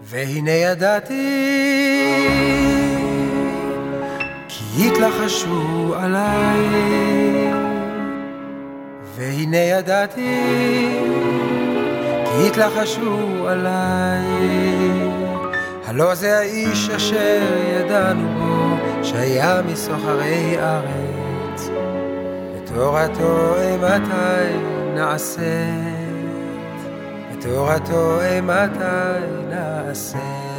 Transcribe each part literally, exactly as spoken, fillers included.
והנה ידעתי כי התלחשו עליי, והנה ידעתי כי התלחשו עליי. הלא זה האיש אשר ידענו בו, שהיה מסוחרי ארץ, ותורתו אימתי נעשית, ותורתו אימתי נעשית.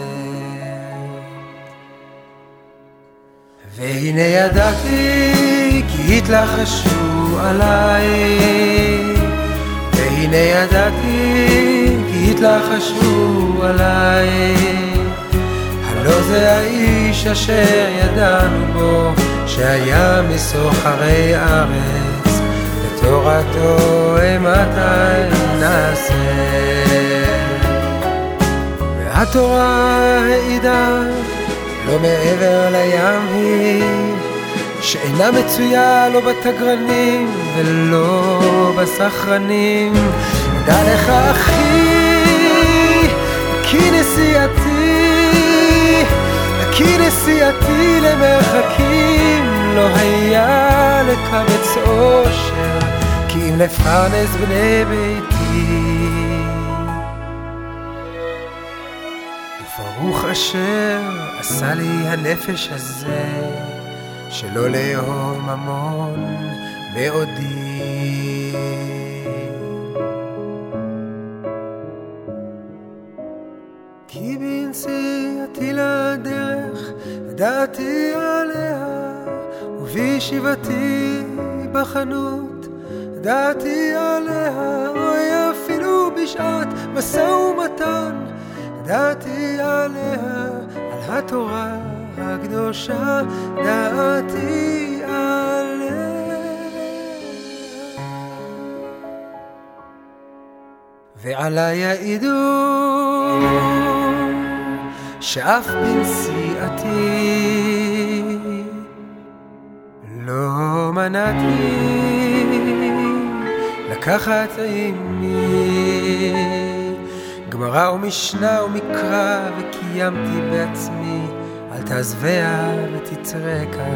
והנה ידעתי כי התלחשו עליי, והנה ידעתי כי התלחשו עליי. הלא זה האיש אשר ידענו בו, שהיה מסוחרי ארץ, ותורתו אימתי נעשית. והתורה העידה לא מעבר לים היא, שאינה מצויה לא בתגרנים ולא בסחרנים. דע לך אחי כי נסיעתי, כי נסיעתי למרחקים, לא היה לקבץ אושר כי אם לפרנס בני ביתי. וברוך אשר עשה לי הנפש הזה, שלא לאהוב ממון בעודי. כי בנסיעתי לדרך ידעתי עליה, ובישיבתי בחנות ידעתי עליה. אוי אפילו בשעת משא ומתן ידעתי עליה, על התורה הקדושה דעתי עליה. ועלי יעידו שאף בנסיעתי לא מנעתי לקחת עימי גמרא ומשנה ומקרא, וקיימתי בעצמי אל תעזביה ותתרקה.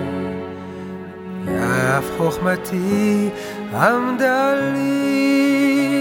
ואף חוכמתי עמדה לי,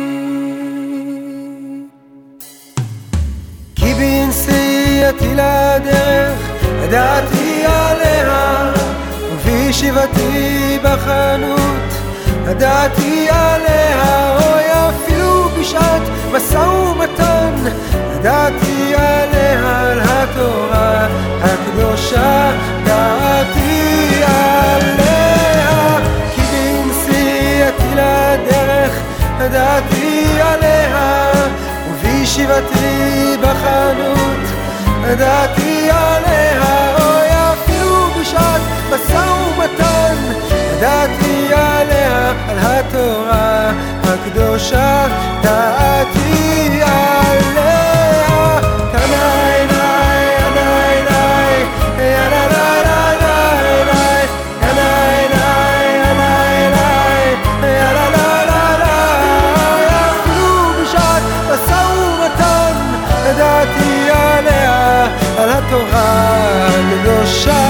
כי בנסיעתי לדרך ידעתי עליה, ובישיבתי בחנות ידעתי עליה. אוי אפילו בשעת משא ומתן ידעתי עליה, על התורה הקדושה דעתי עליה. כי בנסיעתי לדרך ידעתי עליה, ובישיבתי בחנות ידעתי עליה. אוי אפילו בשעת משא ומתן ידעתי עליה, על התורה הקדושה דעתי עליה. קנאי נאי קנאי נאי יאללה לה לה לה לה, קנאי נאי קנאי נאי יאללה לה לה לה. אפילו בשעת משא ומתן ידעתי עליה, על התורה הקדושה